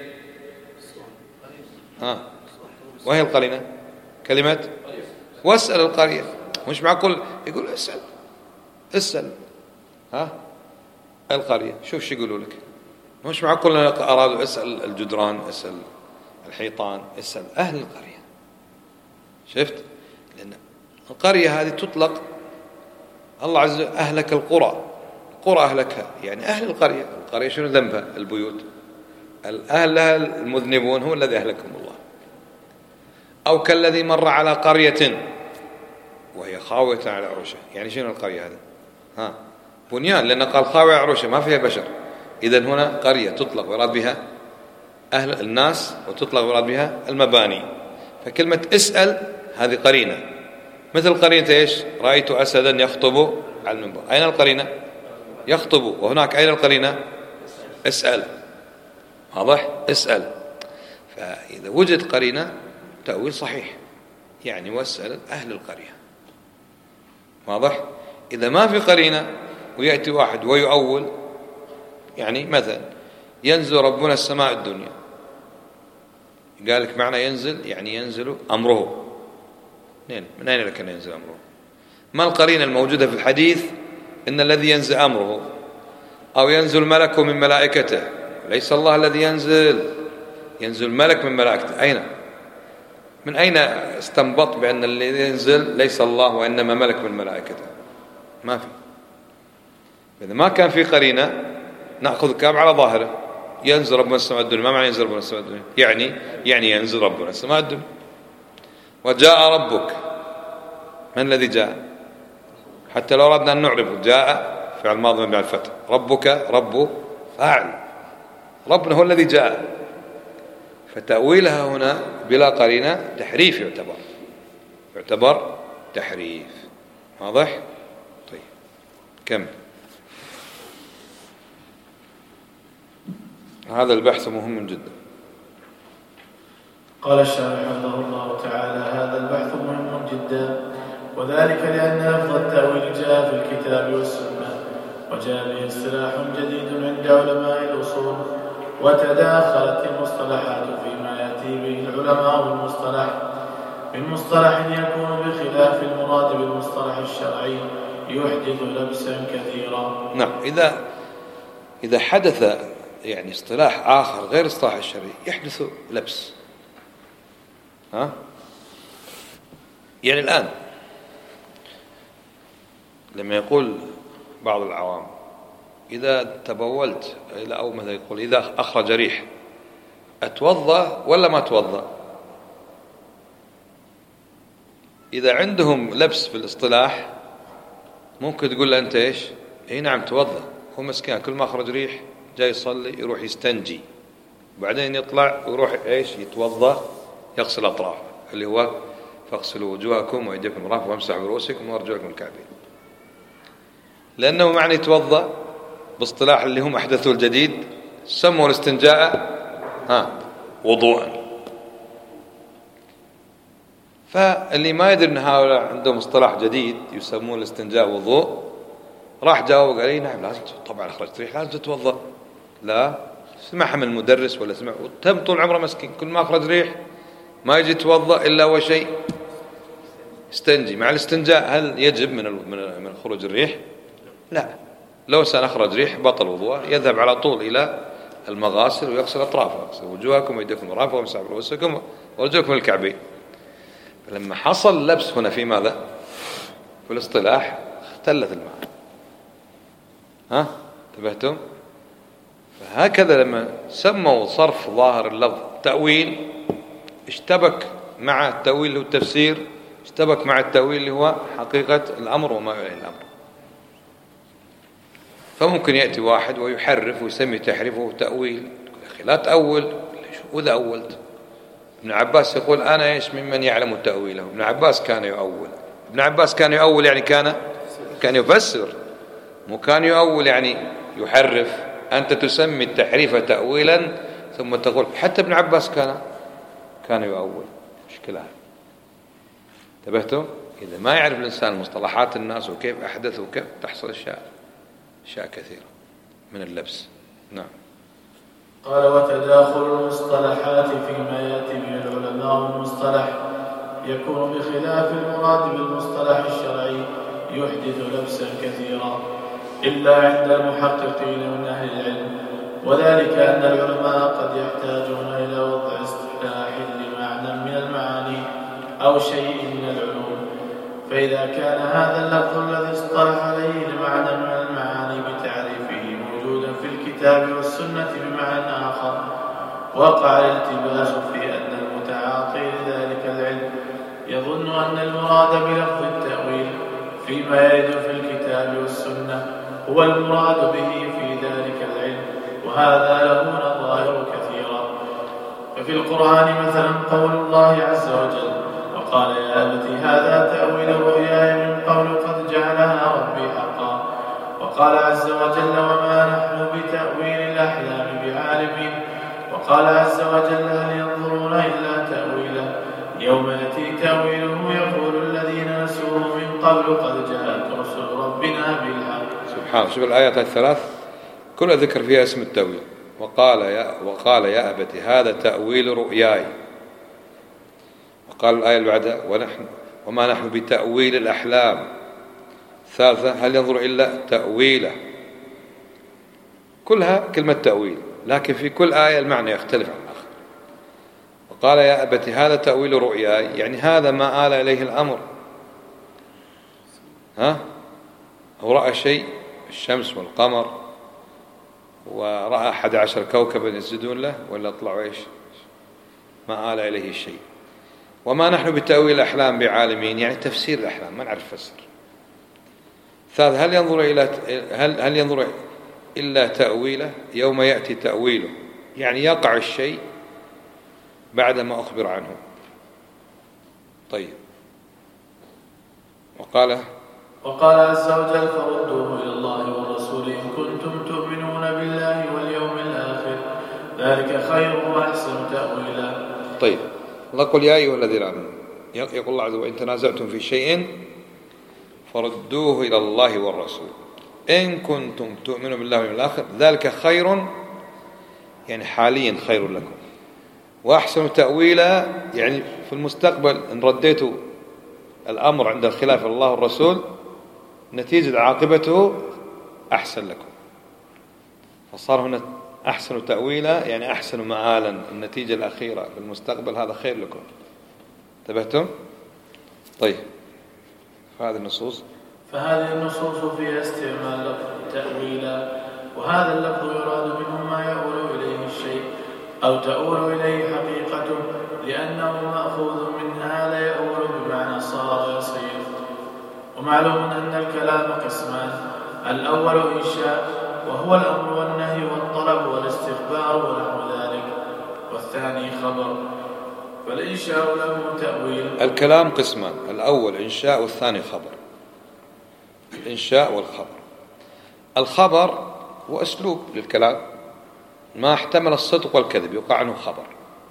ها وهي القرينة كلمة واسأل القرية. مش معقول يقول اسأل اسأل ها القرية، شوف شو يقولوا لك. مش معقول أرادوا اسأل الجدران، اسأل الحيطان، اسأل أهل القرية. شفت؟ لأن القرية هذه تطلق الله عز وجل أهلك القرى، قرى أهلكها يعني أهل القرية. القرية شنو ذنبها؟ البيوت، الأهلها المذنبون هو الذي أهلكهم الله. أو كالذي مر على قرية وهي خاوية على عروشها، يعني شنو القرية هذه؟ ها بنيان، لأن قال خاوية على عروشها ما فيها بشر. إذن هنا قرية تطلق ويراد بها أهل الناس وتطلق ويراد بها المباني. فكلمة اسأل هذه قرينة، مثل قرينة إيش؟ رأيت أسدا يخطب على المنبر، أين القرينة؟ يخطب. وهناك أين القرينة؟ اسأل، واضح؟ اسأل. فإذا وجد قرينة تأويل صحيح، يعني واسأل أهل القرية، واضح؟ إذا ما في قرينة ويأتي واحد ويؤول، يعني مثلا ينزل ربنا السماء الدنيا، قال لك معنى ينزل يعني ينزل أمره. من أين لك أن ينزل أمره؟ ما القرينة الموجودة في الحديث إن الذي ينزل أمره؟ أو ينزل ملك من ملائكته، ليس الله الذي ينزل، ينزل ملك من ملائكته. أين؟ من أين استنبط بأن الذي ينزل ليس الله وإنما ملك من ملائكته؟ ما في. إذا ما كان في قرينة نأخذ الكلام على ظاهره، ينزل ربنا السماء الدنيا. ما معنى ينزل ربنا السماء الدنيا؟ يعني يعني ينزل ربنا السماء الدنيا. وجاء ربك، من الذي جاء؟ حتى لو أردنا أن نعرف جاء فعل ماضي مبني على الفتح، ربك رب فاعل، ربنا هو الذي جاء. فتأويلها هنا بلا قرينة تحريف، يعتبر يعتبر تحريف، واضح؟ طيب كم هذا البحث مهم جدا. قال الشارح رحمه الله تعالى هذا البحث مهم جدا، وذلك لأن لفظ التأويل جاء في الكتاب والسنة، وجاء به اصطلاح جديد عند علماء الأصول، وتداخلت المصطلحات فيما يأتي به العلماء بالمصطلح من مصطلح يكون بخلاف المراد بالمصطلح الشرعي يحدث لبسا كثيرا. نعم. إذا إذا حدث يعني اصطلاح آخر غير اصطلاح الشرعي يحدث لبس. ها؟ يعني الآن لما يقول بعض العوام إذا تبولت أو مثلا يقول إذا أخرج ريح أتوضأ ولا ما أتوضأ؟ إذا عندهم لبس في الاصطلاح ممكن تقول له أنت إيش؟ إيه نعم توضأ. هو مسكين كل ما أخرج ريح جاي يصلي يروح يستنجي وبعدين يطلع ويروح إيش يتوضأ يغسل أطرافه اللي هو فاغسلوا وجوهكم وأيديكم مرافق وامسحوا برؤوسكم وأرجلكم الكعبين، لأنه معنى يتوضأ باصطلاح اللي هم أحدثوا الجديد سموا الاستنجاء ها وضوءا. فاللي ما يدري أن هؤلاء عندهم اصطلاح جديد يسمون الاستنجاء وضوء راح جاوب قال لي نعم لازم طبعا أخرجت ريح لازم تتوضأ. لا سمعها من المدرس ولا سمع وتم طول عمره مسكين كل ما أخرج ريح ما يجي يتوضأ إلا هو شيء استنجي. مع الاستنجاء هل يجب من من خروج الريح؟ لا. لو سنخرج ريح بطل وضوء يذهب على طول إلى المغاسل ويغسل أطرافه يغسل وجوهكم ويديكم مرافق وامسحوا برؤوسكم وأرجلكم الكعبين. فلما حصل لبس هنا في ماذا؟ في الاصطلاح اختلت المعنى. ها انتبهتم؟ فهكذا لما سموا صرف ظاهر اللفظ تأويل اشتبك مع التأويل والتفسير اشتبك مع التأويل اللي هو حقيقة الأمر وما إليه الأمر. فممكن يأتي واحد ويحرف ويسمي تحريفه تأويل. يا أخي لا تأول. وإذا أولت ابن عباس يقول أنا إيش ممن يعلم تأويله. ابن عباس كان يؤول. ابن عباس كان يؤول يعني كان كان يفسر مو كان يؤول يعني يحرف. أنت تسمي التحريف تأويلا ثم تقول حتى ابن عباس كان كان يؤول. مشكلة. انتبهتم؟ إذا ما يعرف الإنسان مصطلحات الناس وكيف أحدثوا وكيف تحصل أشياء أشياء كثيرة من اللبس. نعم. قال وتداخل المصطلحات فيما يأتي به العلماء المصطلح يكون بخلاف المراد بالمصطلح الشرعي يحدث لبسا كثيرا إلا عند المحققين من أهل العلم، وذلك أن العلماء قد يحتاجون إلى وضع اصطلاح لمعنى من المعاني أو شيء من العلوم، فإذا كان هذا اللفظ الذي اصطلح عليه لمعنى من المعاني بتعريفه موجودا في الكتاب والسنة بمعنى آخر وقع الالتباس في أن المتعاطي لذلك العلم يظن أن المراد بلفظ التأويل فيما يرد في الكتاب والسنة هو المراد به في ذلك العلم، وهذا له نظائر كثيرة. ففي القرآن مثلا قول الله عز وجل وقال يا أبت هذا تأويل رؤياي من قبل قد جعلها ربي حقا، وقال عز وجل وما نحن بتأويل الأحلام بعالمين، وقال عز وجل هل ينظرون إلا تأويله يوم يأتي تأويله يقول الذين نسوه من قبل قد جاءت رسل ربنا بالحق. سبحان. شوف الآيات الثلاث كلها ذكر فيها اسم التأويل. وقال يا وقال يا أبت هذا تأويل رؤياي. وقال الآية اللي بعدها ونحن وما نحن بتأويل الأحلام. ثالثة هل ينظر إلا تأويله. كلها كلمة تأويل، لكن في كل آية المعنى يختلف عن الآخر. وقال يا أبت هذا تأويل رؤياي يعني هذا ما آل إليه الأمر. ها هو رأى شيء الشمس والقمر ورأى أحد عشر كوكبا يسجدون له ولا طلعوا إيش ما آل إليه الشيء. وما نحن بتأويل الأحلام بعالمين يعني تفسير الأحلام ما نعرف فسر. ثالث هل ينظر إلى هل هل ينظر إلا تأويله يوم يأتي تأويله يعني يقع الشيء بعدما أخبر عنه. طيب. وقال وقال عز وجل فردوه إلى الله والرسول إن كنتم تؤمنون بالله واليوم الآخر ذلك خير وأحسن تأويلا. طيب. الله يقول يا أيها الذين آمنوا يقول الله عز وجل إن تنازعتم في شيء فردوه إلى الله والرسول إن كنتم تؤمنون بالله واليوم الآخر ذلك خير يعني حاليا خير لكم، وأحسن تأويلا يعني في المستقبل إن رديتوا الأمر عند الخلاف الله والرسول نتيجة عاقبته أحسن لكم. فصار هنا أحسن تأويلا يعني أحسن مآلا، النتيجة الأخيرة في المستقبل هذا خير لكم. انتبهتم؟ طيب، فهذه النصوص فهذه النصوص فيها استعمال لفظ تأويلا، وهذا اللفظ يراد منه ما يؤول إليه الشيء أو تؤول إليه حقيقته، لأنه مأخوذ من هذا يؤول بمعنى صار يصير. ومعلوم أن الكلام قسمان: الأول إنشاء وهو الأمر والنهي والطلب والاستخبار ونحو ذلك، والثاني خبر. فالإنشاء له تأويل. الكلام قسمان: الأول إنشاء والثاني خبر. الإنشاء والخبر. الخبر هو أسلوب للكلام ما احتمل الصدق والكذب يقع عنه خبر.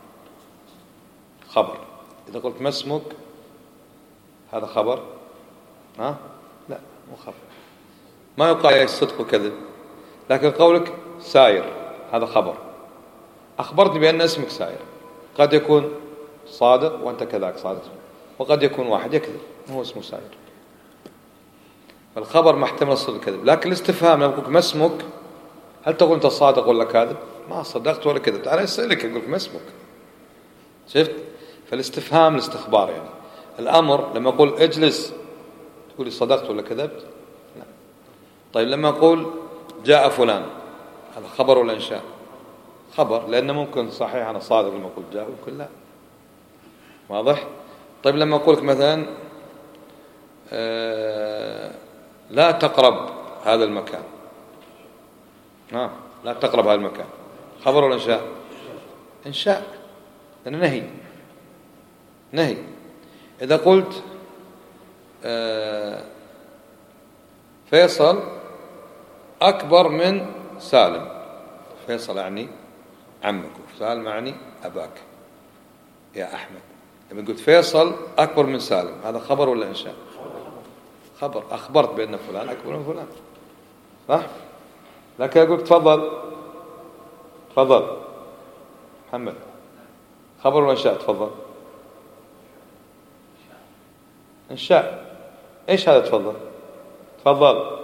خبر إذا قلت ما اسمك هذا خبر؟ ها؟ لا، مو خبر، ما يقع عليه الصدق والكذب. لكن قولك ساير هذا خبر، أخبرتني بأن اسمك ساير، قد يكون صادق وأنت كذاك صادق، وقد يكون واحد يكذب هو اسمه ساير. فالخبر ما احتمل الصدق والكذب. لكن الاستفهام لما أقولك ما اسمك، هل تقول أنت صادق ولا كاذب؟ ما صدقت ولا كذبت، أنا أسألك أقولك ما اسمك. شفت؟ فالاستفهام الاستخبار يعني. الأمر لما أقول اجلس تقولي صدقت ولا كذبت؟ لا. طيب لما أقول جاء فلان هذا خبر ولا إنشاء؟ خبر، لأنه ممكن صحيح أنا صادق لما أقول جاء وممكن لا. واضح؟ طيب لما أقولك مثلا آه لا تقرب هذا المكان، ها لا تقرب هذا المكان، خبر ولا إنشاء؟ إنشاء، لأنه نهي. نهي. إذا قلت آه فيصل أكبر من سالم، فيصل يعني عمك، وسالم يعني أباك يا أحمد. لما قلت فيصل أكبر من سالم هذا خبر ولا إنشاء؟ خبر، أخبرت بأن فلان أكبر من فلان، صح؟ لكن أقول تفضل تفضل محمد، خبر ولا إنشاء؟ تفضل إنشاء. إيش هذا تفضل؟ تفضل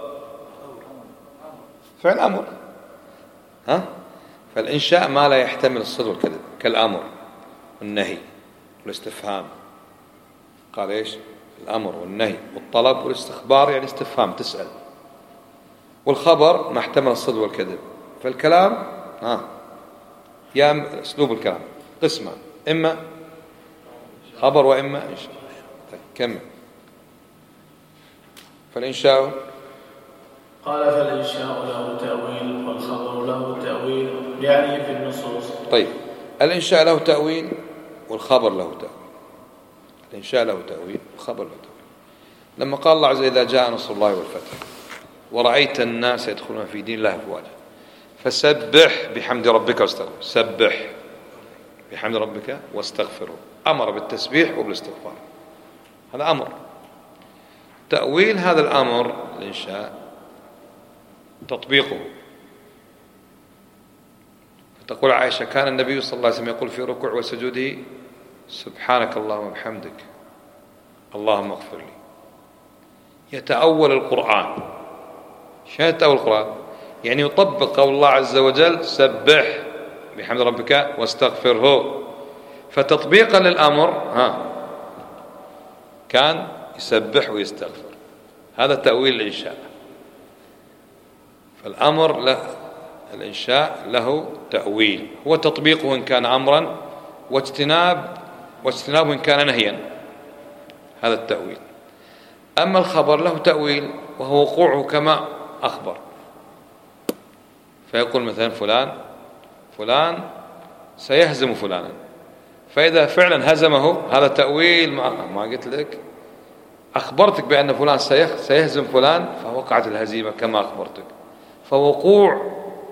فعل أمر، ها؟ فالإنشاء ما لا يحتمل الصدق والكذب كالأمر والنهي والاستفهام. قال إيش؟ الأمر والنهي والطلب والاستخبار يعني استفهام تسأل. والخبر ما احتمل الصدق والكذب. فالكلام ها يا أسلوب الكلام قسمان: إما خبر وإما إنشاء. طيب كمل. فالإنشاء قال فالإنشاء له تأويل والخبر له تأويل، يعني في النصوص. طيب الإنشاء له تأويل والخبر له تأويل. الإنشاء له تأويل والخبر له تأويل. لما قال الله عز وجل: إذا جاء نصر الله والفتح ورأيت الناس يدخلون في دين الله أفواجا فسبح بحمد ربك واستغفره. سبح بحمد ربك واستغفره، أمر بالتسبيح وبالاستغفار، هذا أمر. تأويل هذا الأمر الإنشاء تطبيقه. تقول عائشة: كان النبي صلى الله عليه وسلم يقول في ركوع وسجوده: سبحانك اللهم وبحمدك اللهم اغفر لي. يتأول القرآن. شو يتأول القرآن؟ يعني يطبق قول الله عز وجل: سبح بحمد ربك واستغفره. فتطبيقا للأمر ها كان يسبح ويستغفر. هذا تأويل الإنشاء. فالأمر له الإنشاء له تأويل، هو تطبيقه إن كان أمرا واجتناب واجتنابه إن كان نهيا، هذا التأويل. أما الخبر له تأويل وهو وقوعه كما أخبر. فيقول مثلا فلان فلان سيهزم فلانا، فإذا فعلا هزمه هذا تأويل. ما, ما قلت لك أخبرتك بأن فلان سيهزم فلان فوقعت الهزيمة كما أخبرتك. فوقوع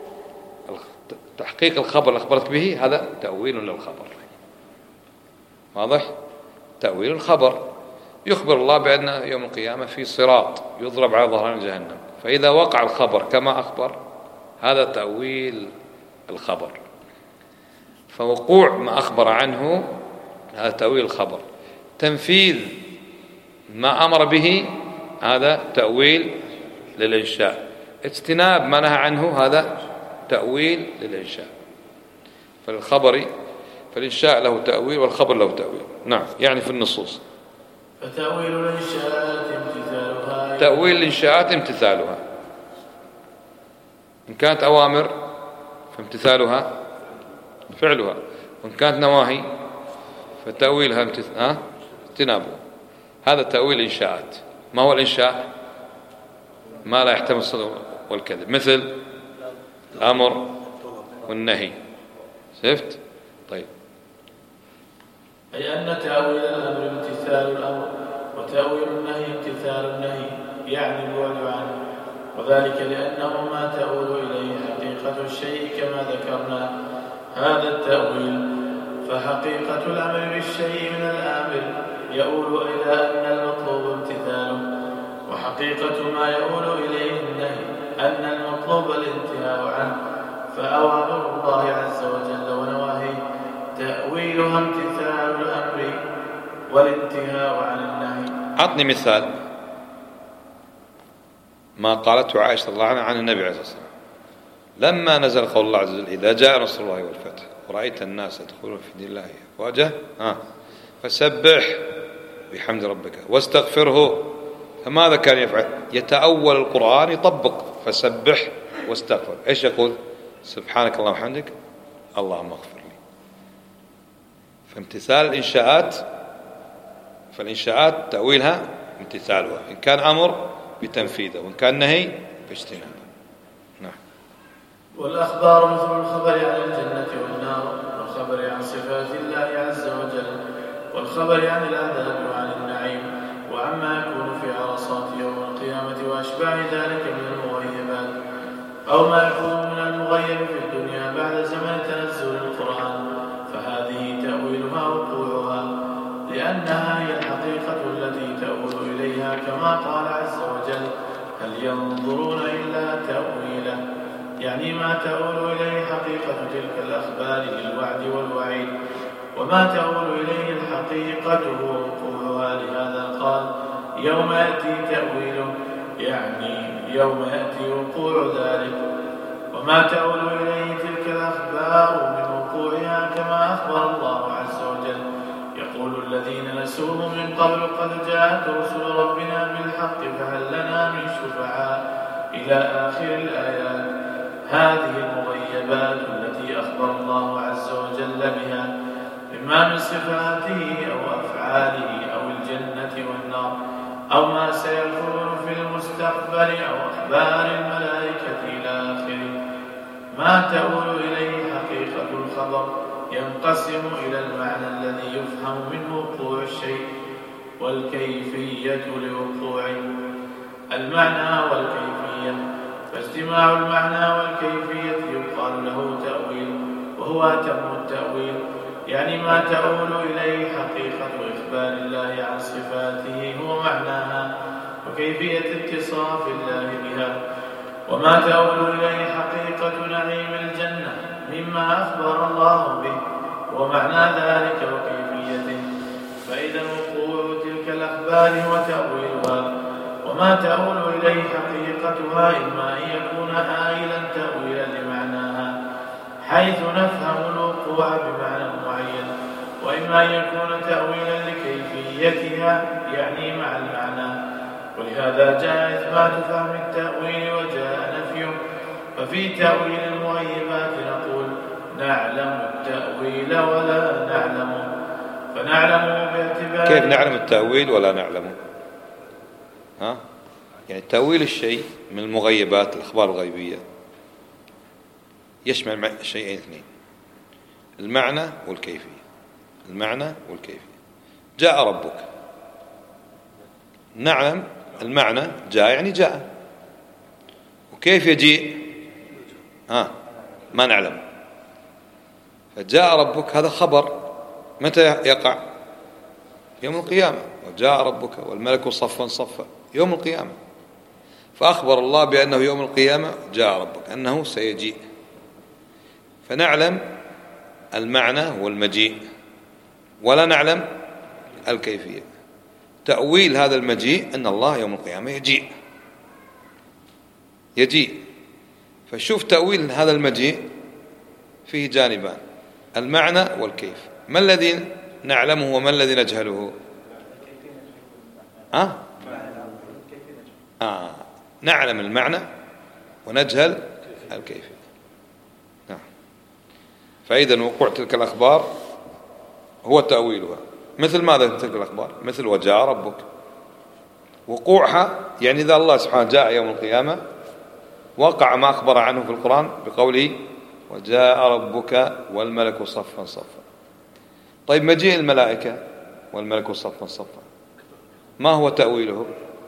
تحقيق الخبر اللي أخبرتك به هذا تأويل للخبر. واضح؟ تأويل الخبر. يخبر الله بأن يوم القيامة في صراط يضرب على ظهران جهنم، فإذا وقع الخبر كما أخبر هذا تأويل الخبر. فوقوع ما أخبر عنه هذا تأويل الخبر، تنفيذ ما أمر به هذا تأويل للإنشاء، اجتناب ما نهى عنه هذا تأويل للإنشاء. فالخبر فالإنشاء له تأويل والخبر له تأويل. نعم، يعني في النصوص. فتأويل الإنشاءات امتثالها، تأويل الإنشاءات امتثالها، إن كانت أوامر فامتثالها فعلها، وإن كانت نواهي فتأويلها اجتنابها. هذا تأويل الإنشاءات. ما هو الإنشاء؟ ما لا يحتمل الصدق والكذب، مثل الأمر والنهي. شفت؟ طيب. أي أن تأويل الأمر امتثال الأمر، وتأويل النهي امتثال النهي، يعني البعد عنه، وذلك لأنه ما تؤول إليه حقيقة الشيء كما ذكرنا. هذا التأويل فحقيقة الأمر بالشيء من الآمر يؤول إلى أن المطلوب امتثاله، وحقيقة ما يؤول إليه النهي أن المطلوب الانتهاء عنه. فأوامر الله عز وجل ونواهيه تأويلها امتثال الأمر والانتهاء عن النهي. أعطني مثال ما قالته عائشة رضي الله عنها عن النبي عليه الصلاة والسلام لما نزل قول الله عز وجل: إذا جاء نصر الله والفتح ورأيت الناس يدخلون في دين الله أفواجا ها فسبح بحمد ربك واستغفره. فماذا كان يفعل؟ يتأول القرآن، يطبق فسبح واستغفر. إيش يقول؟ سبحانك اللهم وبحمدك اللهم اغفر لي. فامتثال الإنشاءات، فالإنشاءات تأويلها امتثالها، إن كان أمر بتنفيذه، وإن كان نهي باجتنابه. نعم. والأخبار مثل الخبر عن الجنة والنار، والخبر عن صفات الله عز وجل، والخبر عن العذاب وعن النعيم، وعما يكون في عرصات يوم القيامة وأشباه ذلك من المغيبات، أو ما يكون من المغيب في الدنيا بعد زمن تنزل القرآن. فهذه تأويلها وقوعها، لأنها هي الحقيقة التي تؤول إليها، كما قال عز وجل: هل ينظرون إلا تأويله، يعني ما تؤول إليه حقيقة تلك الأخبار للوعد والوعيد، وما تؤول إليه الحقيقة هو وقوعها. لهذا قال: يوم يأتي تأويله، يعني يوم يأتي وقوع ذلك. وما تؤول إليه تلك الأخبار من وقوعها، كما أخبر الله عز وجل: يقول الذين نسوه من قبل قد جاءت رسل ربنا بالحق فهل لنا من شفعاء، إلى آخر الآيات. هذه المغيبات التي أخبر الله عز وجل بها، إما من صفاته أو أفعاله أو الجنة والنار، أو ما سيكون في المستقبل أو أخبار الملائكة إلى آخره. ما تؤول إليه حقيقة الخبر ينقسم إلى المعنى الذي يفهم منه وقوع الشيء، والكيفية لوقوعه. المعنى والكيفية، فاجتماع المعنى والكيفية يقال له تأويل، وهو أتم التأويل، يعني ما تؤول إليه حقيقة إخبار الله عن صفاته هو معناها، وكيفية اتصاف الله بها. وما تؤول إليه حقيقة نعيم الجنة مما أخبر الله به، ومعنى ذلك وكيفيته. فإذا وقوع تلك الأخبار وتأويلها، وما تؤول إليه حقيقتها إما أن يكون آئلا تأويلا لمعناها حيث نفهم الوقوع بمعنى معين، وإما أن يكون تأويلا لكيفيتها يعني مع المعنى. ولهذا جاء إثبات فهم التأويل وجاء نفيه. ففي تأويل المغيبات نقول: نعلم التأويل ولا نعلمه، فنعلمه باعتبار. كيف نعلم التأويل ولا نعلمه؟ ها؟ يعني تأويل الشيء من المغيبات، الأخبار الغيبية، يشمل شيئين اثنين: المعنى والكيفية. المعنى والكيفية. جاء ربك، نعلم المعنى، جاء يعني جاء، وكيف يجيء ها ما نعلم. فجاء ربك هذا خبر، متى يقع؟ يوم القيامة. وجاء ربك والملك صفا صفا يوم القيامة. فأخبر الله بأنه يوم القيامة جاء ربك، أنه سيجيء. فنعلم المعنى والمجيء ولا نعلم الكيفية. تأويل هذا المجيء أن الله يوم القيامة يجيء يجيء فشوف تأويل هذا المجيء فيه جانبان، المعنى والكيف. ما الذي نعلمه وما الذي نجهله؟ أه؟ آه. نعلم المعنى ونجهل الكيفية. نعم. فإذا وقوع تلك الأخبار هو تأويلها. مثل ماذا تلك الأخبار؟ مثل وجاء ربك، وقوعها يعني إذا الله سبحانه جاء يوم القيامة وقع ما أخبر عنه في القرآن بقوله وجاء ربك والملك صفا صفا. طيب مجيء الملائكة والملك صفا صفا ما هو تأويله؟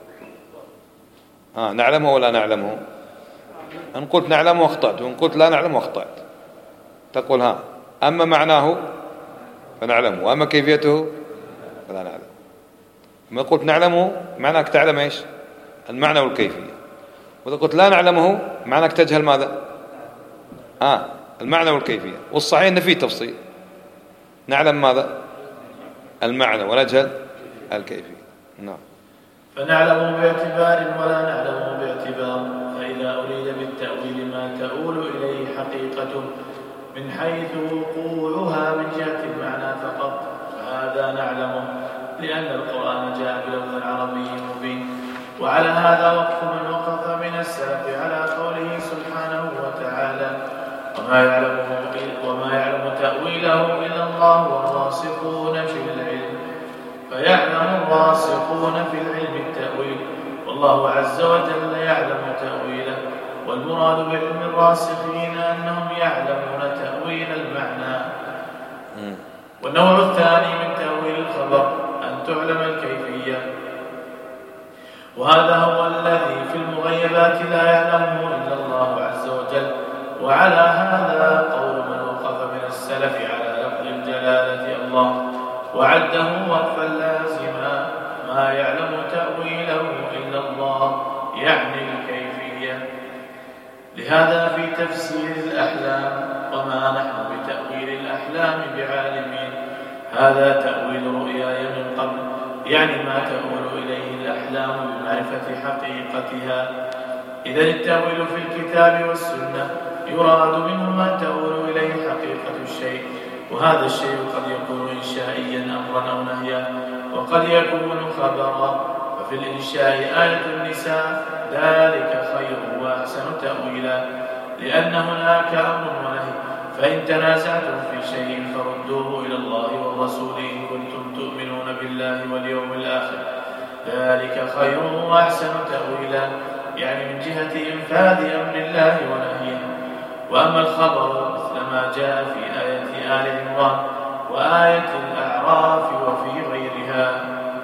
آه نعلمه ولا نعلمه؟ إن قلت نعلمه واخطأت، وإن قلت لا نعلمه واخطأت. تقول ها أما معناه فنعلمه وأما كيفيته فلا نعلم. ما قلت نعلمه معناك تعلم إيش؟ المعنى والكيفية. وإذا قلت لا نعلمه معناك تجهل ماذا؟ آه المعنى والكيفية. والصحيح أن فيه تفصيل، نعلم ماذا؟ المعنى ونجهل الكيفية. نعم. فنعلم باعتبار ولا نعلم باعتبار. فإذا أريد بالتأويل ما تؤول إليه حقيقته من حيث وقوعها من جهة المعنى فقط فهذا نعلمه، لأن القرآن جاء بلفظ عربي مبين. وعلى هذا وقف من وقف من السلف على قوله سبحانه وتعالى وما يعلم وما يعلم تأويله إلا الله والراسخون في العلم. فيعلم الراسخون في العلم التأويل، والله عز وجل يعلم تأويله. والمراد بعلم الراسخين أنهم يعلمون تأويل المعنى. والنوع الثاني من تأويل الخبر أن تعلم الكيفية، وهذا هو الذي في المغيبات لا يعلمه إلا الله عز وجل. وعلى هذا قول من وقف من السلف على لفظ الجلالة الله وعده وقفا لازما ما يعلم تأويله إلا الله يعني الكيفية. لهذا في تفسير الأحلام وما نحن بتأويل الأحلام بعالمين، هذا تأويل رؤياي من قبل، يعني ما تؤول إليه الأحلام بمعرفة حقيقتها. إذا التأويل في الكتاب والسنة يراد منه ما تؤول إليه حقيقة الشيء، وهذا الشيء قد يكون إنشائيا أمرا أو نهيا، وقد يكون خبرا. ففي الإنشاء آية النساء ذلك خير وأحسن تأويلا، لأن هناك أمر ونهي. فإن تنازعتم في شيء فردوه إلى الله والرسول إن كنتم تؤمنون بالله واليوم الآخر، ذلك خير وأحسن تأويلا، يعني من جهة إنفاذ أمر الله ونهيه. وأما الخبر مثل ما جاء في آية آل عمران وآية الأعراف وفي غيرها.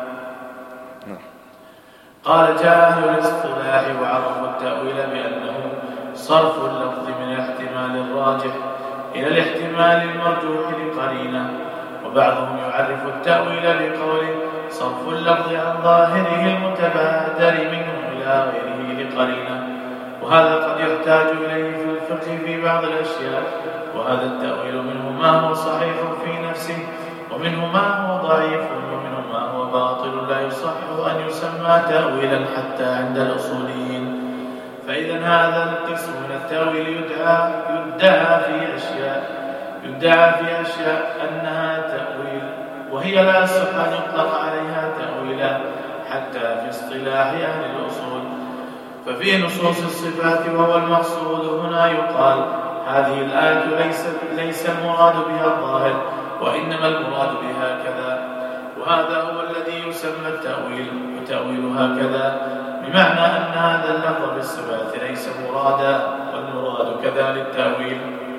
قال جاء أهل الاصطلاح وعرفوا التأويل بأنه صرف اللفظ من الاحتمال الراجح إلى الاحتمال المرجوح لقرينة. وبعضهم يعرف التأويل بقوله صرف اللفظ عن ظاهره المتبادر منه إلى غيره لقرينة، وهذا قد يحتاج إليه في الفقه في بعض الأشياء. وهذا التأويل منه ما هو صحيح في نفسه، ومنه ما هو ضعيف، ومنه ما هو باطل لا يصح أن يسمى تأويلا حتى عند الأصوليين. فإذا هذا القسم من التأويل يدعى, يدعى في أشياء يدعى في أشياء أنها تأويل، وهي لا يصح أن يطلق عليها تأويلا حتى في اصطلاح أهل الأصول. ففي نصوص الصفات وهو المقصود هنا يقال هذه الآية ليس, ليس المراد بها الظاهر، وإنما المراد بها كذا، وهذا هو الذي يسمى التأويل. وتأويل هكذا بمعنى أن هذا اللفظ بالصفات ليس مرادا، والمراد كذا للتأويل.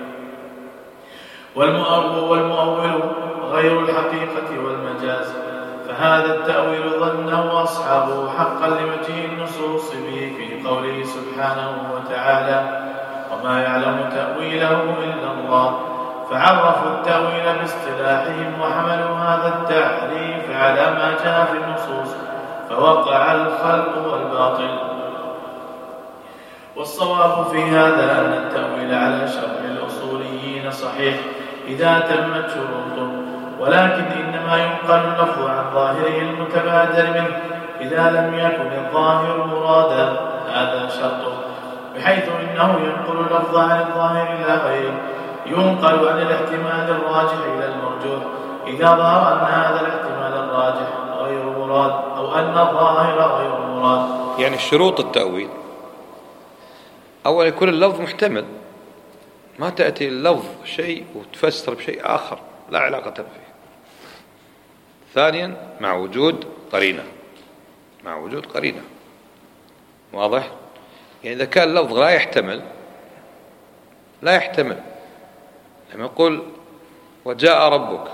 والمؤول غير الحقيقة والمجاز، فهذا التأويل ظنه أصحابه حقا لمجيء النصوص به في قوله سبحانه وتعالى وما يعلم تأويله إلا الله. فعرفوا التأويل باصطلاحهم وحملوا هذا التعريف على ما جاء في النصوص، فوقع الخلق والباطل. والصواب في هذا أن التأويل على شرع الأصوليين صحيح، إذا تمت شروطه، ولكن إنما ينقل اللفظ عن ظاهره المتبادر منه إذا لم يكن الظاهر مرادا، هذا شرطه، بحيث إنه ينقل اللفظ عن الظاهر إلى غيره، ينقل عن الاحتمال الراجح إلى المرجوح إذا ظهر أن هذا الاحتمال الراجح غير مراد أو أن الظاهر غير مراد. يعني شروط التأويل: أولا يكون اللفظ محتمل، ما تأتي اللفظ شيء وتفسر بشيء آخر لا علاقة فيه. ثانيا مع وجود قرينة، مع وجود قرينة، واضح؟ يعني إذا كان اللفظ لا يحتمل لا يحتمل لما يقول وجاء ربك،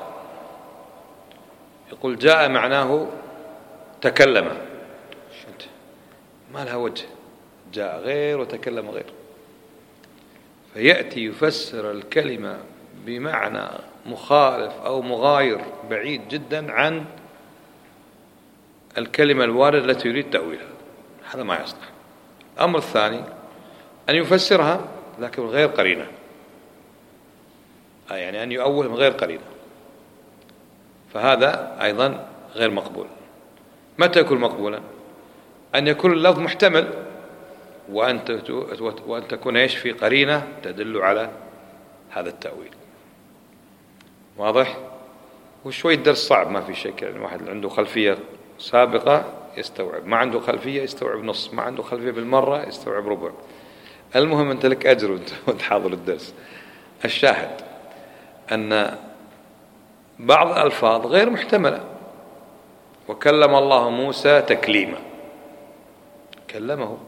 يقول جاء معناه تكلم، ما لها وجه، جاء غير وتكلم غير، فيأتي يفسر الكلمة بمعنى مخالف أو مغاير بعيد جدا عن الكلمة الواردة التي يريد تأويلها، هذا ما يصلح. الأمر الثاني أن يفسرها لكن من غير قرينة، يعني أن يؤول من غير قرينة، فهذا أيضا غير مقبول. متى يكون مقبولا؟ أن يكون اللفظ محتمل وأن وأن تكون إيش في قرينة تدل على هذا التأويل، واضح؟ وشوي الدرس صعب ما في شك، يعني واحد عنده خلفية سابقة يستوعب، ما عنده خلفية يستوعب نص، ما عنده خلفية بالمرة يستوعب ربع. المهم أنت لك أجر وأنت حاضر الدرس. الشاهد أن بعض الألفاظ غير محتملة، وكلم الله موسى تكليما، كلمه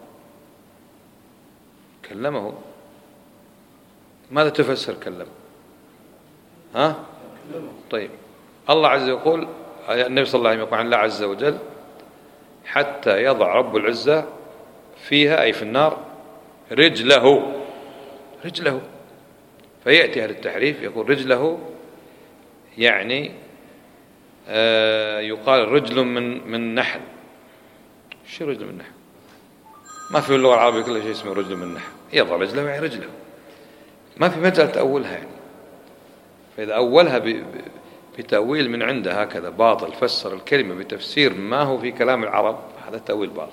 كلمه ماذا تفسر كلم؟ ها؟ طيب الله عز وجل يقول، النبي صلى الله عليه وسلم يقول عن الله عز وجل: حتى يضع رب العزة فيها، أي في النار، رجله رجله فيأتي أهل التحريف يقول رجله يعني آه يقال رجل من من نحل. شو رجل من نحل؟ ما في اللغة العربية كل شيء اسمه رجل من نحل، يضع رجله يعني رجله، ما في مجال تأولها يعني. فإذا أولها بتأويل من عنده هكذا باطل، فسر الكلمة بتفسير ما هو في كلام العرب، هذا تأويل باطل.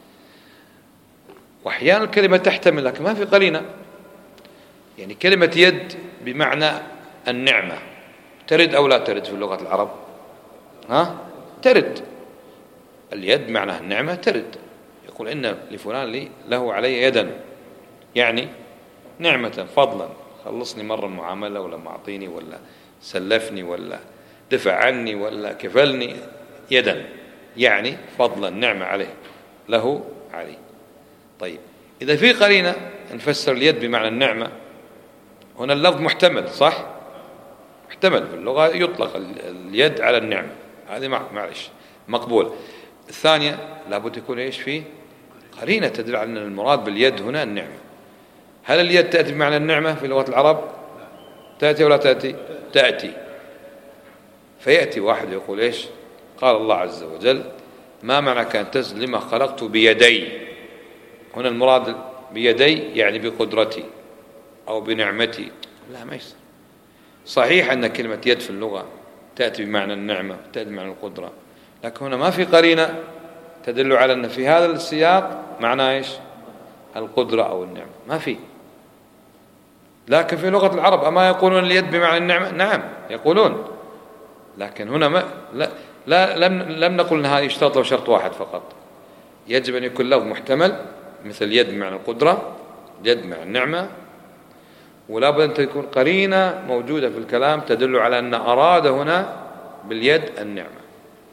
وأحيانا الكلمة تحتمل لكن ما في قرينة، يعني كلمة يد بمعنى النعمة ترد أو لا ترد في لغة العرب؟ ها؟ ترد. اليد معنى النعمة ترد، يقول إن لفلان لي له علي يدا، يعني نعمة فضلا، خلصني مرة معاملة ولا معطيني ولا سلفني ولا دفع عني ولا كفلني، يدا يعني فضلا نعمة عليه، له علي. طيب إذا في قرينة نفسر اليد بمعنى النعمة، هنا اللفظ محتمل، صح؟ محتمل في اللغة يطلق اليد على النعمة، هذه معلش مقبول. الثانية لابد يكون إيش فيه قرينة تدل على أن المراد باليد هنا النعمة. هل اليد تأتي بمعنى النعمة في لغة العرب؟ تأتي ولا تأتي؟ تأتي. فيأتي واحد يقول إيش؟ قال الله عز وجل: ما معنى أن تزل لما خلقت بيدي؟ هنا المراد بيدي يعني بقدرتي أو بنعمتي، لا ما يصير. صحيح أن كلمة يد في اللغة تأتي بمعنى النعمة، تأتي بمعنى القدرة، لكن هنا ما في قرينة تدل على أن في هذا السياق معناه إيش؟ القدرة أو النعمة، ما في. لكن في لغة العرب أما يقولون اليد بمعنى النعمة؟ نعم يقولون، لكن هنا ما لا, لا لم لم نقل أن هذا يشترط له شرط واحد فقط، يجب أن يكون لفظ محتمل مثل يد بمعنى القدرة، يد بمعنى النعمة، ولا بد أن تكون قرينة موجودة في الكلام تدل على أن أراد هنا باليد النعمة.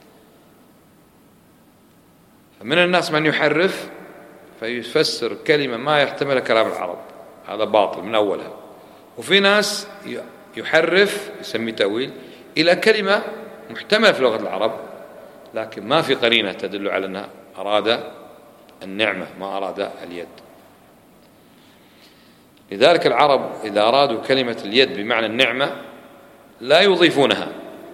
فمن الناس من يحرف فيفسر كلمة ما يحتمل كلام العرب، هذا باطل من أولها. وفي ناس يحرف يسمي تأويل إلى كلمة محتملة في لغة العرب لكن ما في قرينة تدل على أنها أراد النعمة ما أراد اليد. لذلك العرب إذا أرادوا كلمة اليد بمعنى النعمة لا يضيفونها،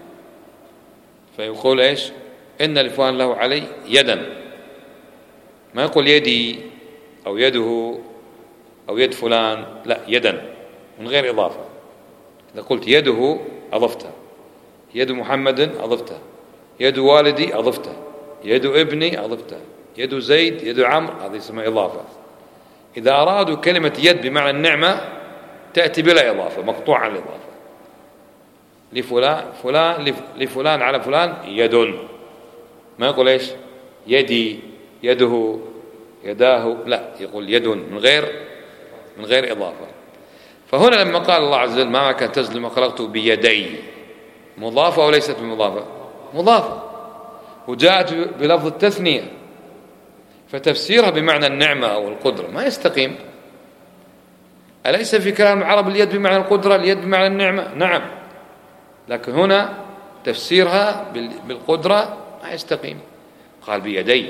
فيقول إيش؟ إن لفلان له علي يدا، ما يقول يدي أو يده أو يد فلان، لا، يدا من غير إضافة. إذا قلت يده أضفتها، يد محمد أضفتها، يد والدي أضفتها، يد ابني أضفتها، يد زيد، يد عمرو، هذه اسمها إضافة. إذا أرادوا كلمة يد بمعنى النعمة تأتي بلا إضافة، مقطوع عن الإضافة. لفلان فلان لفلان على فلان يد، ما يقول إيش يدي يده يداه، لا، يقول يد من غير من غير إضافة. فهنا لما قال الله عز وجل ما كان تزل ما خلقته بيدي، مضافة أو ليست بمضافة؟ مضافة، وجاءت بلفظ التثنية، فتفسيرها بمعنى النعمة أو القدرة ما يستقيم. أليس في كلام العرب اليد بمعنى القدرة، اليد بمعنى النعمة؟ نعم، لكن هنا تفسيرها بالقدرة ما يستقيم. قال بيدي،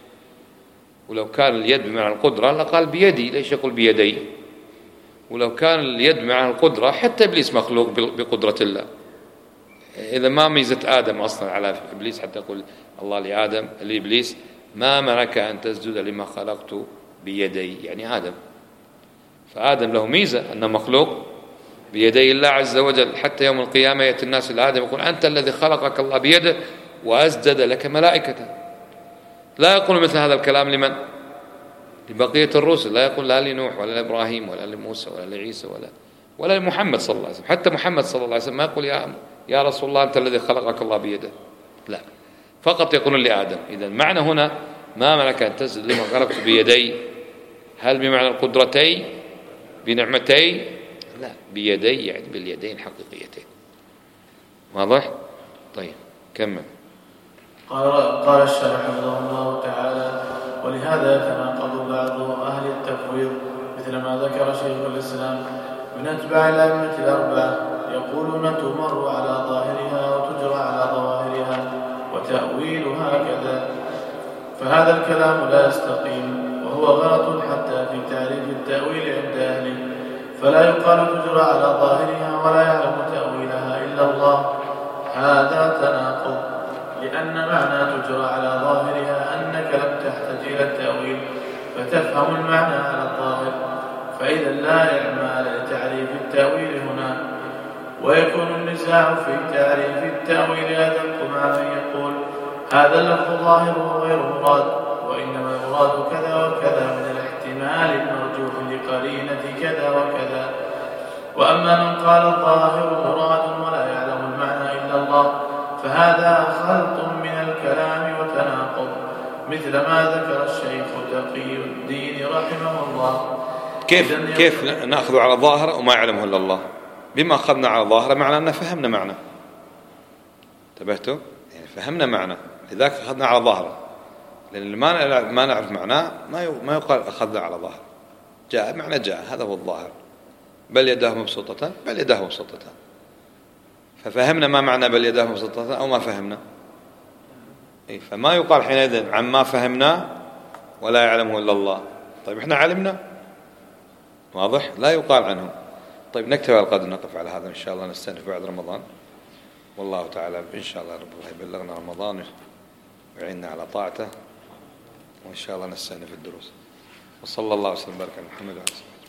ولو كان اليد بمعنى القدرة لقال بيدي، ليش يقول بيدي؟ ولو كان اليد بمعنى القدرة حتى إبليس مخلوق بقدرة الله. إذا ما ميزة آدم أصلا على إبليس حتى يقول الله لآدم لإبليس ما منعك أن تسجد لما خلقت بيدي، يعني آدم. فآدم له ميزة أنه مخلوق بيدي الله عز وجل. حتى يوم القيامة يأتي الناس إلى آدم يقول أنت الذي خلقك الله بيده وأسجد لك ملائكته. لا يقول مثل هذا الكلام لمن؟ لبقية الرسل، لا يقول لا لنوح ولا لإبراهيم ولا لموسى ولا لعيسى ولا ولا لمحمد صلى الله عليه وسلم. حتى محمد صلى الله عليه وسلم ما يقول يا يا رسول الله أنت الذي خلقك الله بيده، لا، فقط يقول لآدم. إذا المعنى هنا ما منعك أن تسجد لما خلقت بيدي، هل بمعنى القدرتين بنعمتين؟ لا، بيدي يعني باليدين حقيقيتين. واضح؟ طيب كمل. قال قال الشارح حفظه الله تعالى: ولهذا يتناقض بعض أهل التفويض مثل ما ذكر شيخ الإسلام من أتباع الأئمة الأربعة، يقولون تمر على ظاهرها وتجرى على ظواهرها وتأويلها كذا، فهذا الكلام لا يستقيم وهو غلط حتى في تعريف التأويل عند أهله، فلا يقال تجرى على ظاهرها ولا يعلم تأويلها إلا الله. هذا تناقض، لأن معنى تجرى على ظاهرها أنك لم تحتج إلى التأويل فتفهم المعنى على الظاهر، فإذا لا إعمال لتعريف التأويل هنا، ويكون النزاع في تعريف التأويل أدق مع من يقول هذا اللفظ ظاهر وغير مراد، وإنما المراد كذا وكذا من الاحتمال المرجوح لقرينة كذا وكذا. وأما من قال الظاهر مراد ولا يعلم المعنى إلا الله فهذا خلط من الكلام وتناقض، مثل ما ذكر الشيخ تقي الدين رحمه الله. كيف كيف نأخذ على ظاهر وما يعلمه إلا الله؟ بما أخذنا على ظاهر معنى أن فهمنا معنى، انتبهتوا؟ يعني فهمنا معنى، لذلك أخذنا على ظاهر، لأن ما ما نعرف معناه ما ما يقال أخذنا على ظاهر. جاء معنى جاء، هذا هو الظاهر. بل يداه مبسوطتان، بل يداه مبسوطتان. ففهمنا ما معنى بل يداه مبسوطتان أو ما فهمنا؟ إيه، فما يقال حينئذ عن ما فهمنا ولا يعلمه إلا الله. طيب إحنا علمنا، واضح؟ لا يقال عنه. طيب نكتفي على القدر، نقف على هذا إن شاء الله، نستأنف بعد رمضان والله تعالى إن شاء الله رب الله يبلغنا رمضان ويعيننا على طاعته، وإن شاء الله نستأنف الدروس. وصلى الله وسلم وبارك على محمد وعلى آله.